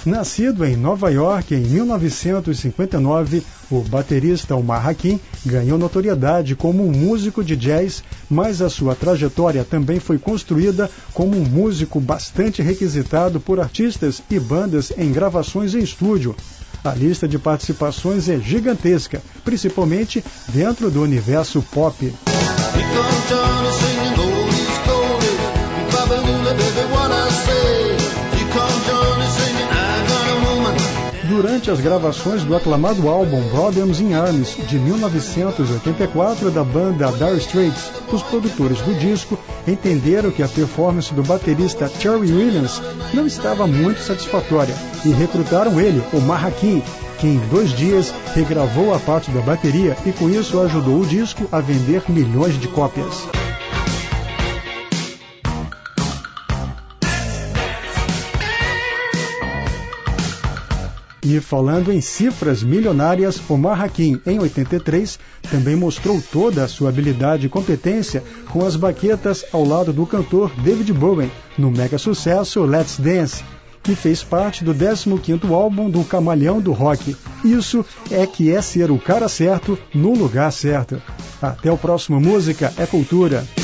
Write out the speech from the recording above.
Nascido em Nova York em 1959, o baterista Omar Hakim ganhou notoriedade como um músico de jazz, mas a sua trajetória também foi construída como um músico bastante requisitado por artistas e bandas em gravações em estúdio. A lista de participações é gigantesca, principalmente dentro do universo pop. Durante as gravações do aclamado álbum Problems in Arms, de 1984, da banda Dire Straits, os produtores do disco entenderam que a performance do baterista Terry Williams não estava muito satisfatória e recrutaram ele, Omar Hakim, que em 2 dias regravou a parte da bateria e com isso ajudou o disco a vender milhões de cópias. E falando em cifras milionárias, Omar Hakim, em 83, também mostrou toda a sua habilidade e competência com as baquetas ao lado do cantor David Bowie, no mega sucesso Let's Dance, que fez parte do 15º álbum do Camaleão do Rock. Isso é que é ser o cara certo no lugar certo. Até o próximo Música é Cultura.